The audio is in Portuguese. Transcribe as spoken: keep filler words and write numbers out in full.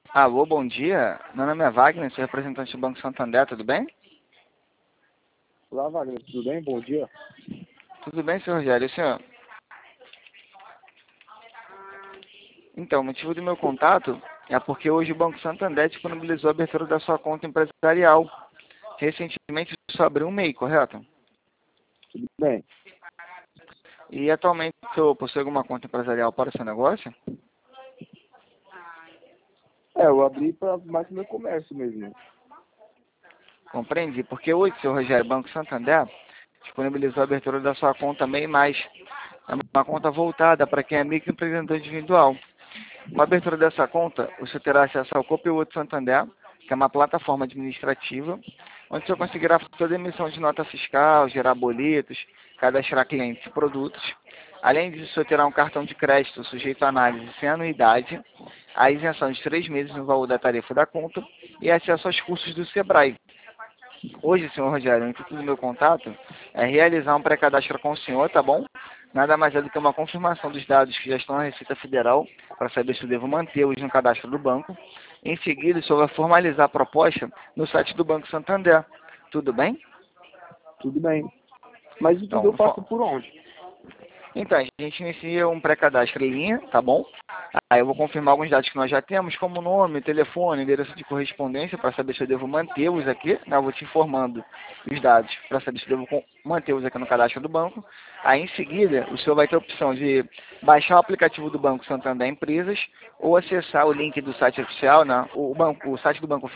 Alô, bom dia. Meu nome é Wagner, sou representante do Banco Santander, tudo bem? Olá, Wagner, tudo bem? Bom dia. Tudo bem, senhor Rogério, e o senhor? Então, o motivo do meu contato é porque hoje o Banco Santander disponibilizou a abertura da sua conta empresarial. Recentemente, só abriu um M E I, correto? Tudo bem. E atualmente, o senhor possui alguma conta empresarial para o seu negócio? É, eu abri para mais pro meu comércio mesmo. Compreendi, porque hoje, senhor Rogério, o Banco Santander disponibilizou a abertura da sua conta M E I mais. É uma conta voltada para quem é microempreendedor individual. Com a abertura dessa conta, você terá acesso ao Copilot Santander, que é uma plataforma administrativa, onde você conseguirá fazer toda a emissão de nota fiscal, gerar boletos, cadastrar clientes e produtos. Além disso, você terá um cartão de crédito sujeito à análise sem anuidade, a isenção de três meses no valor da tarifa da conta e acesso aos cursos do Sebrae. Hoje, senhor Rogério, o intuito do meu contato é realizar um pré-cadastro com o senhor, tá bom? Nada mais é do que uma confirmação dos dados que já estão na Receita Federal, para saber se eu devo mantê-los no cadastro do banco. Em seguida, o senhor vai formalizar a proposta no site do Banco Santander. Tudo bem? Tudo bem. Mas isso tudo Então, eu faço por onde? Então, a gente inicia um pré-cadastro em linha, tá bom? Aí eu vou confirmar alguns dados que nós já temos, como nome, telefone, endereço de correspondência, para saber se eu devo mantê-los aqui. Né? Eu vou te informando os dados para saber se eu devo mantê-los aqui no cadastro do banco. Aí, em seguida, o senhor vai ter a opção de baixar o aplicativo do Banco Santander Empresas ou acessar o link do site oficial, né? o, banco, o site do Banco